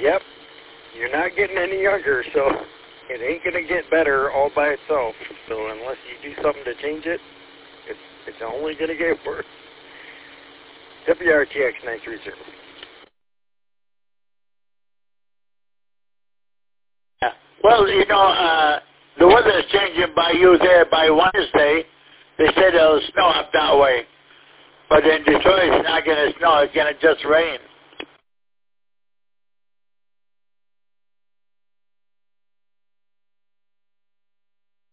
Yep. You're not getting any younger, so it ain't going to get better all by itself. So unless you do something to change it, it's only going to get worse. WRTX 930. Yeah. Well, the weather is changing by you there by Wednesday. They said it'll snow up that way. But in Detroit, it's not going to snow. It's going to just rain.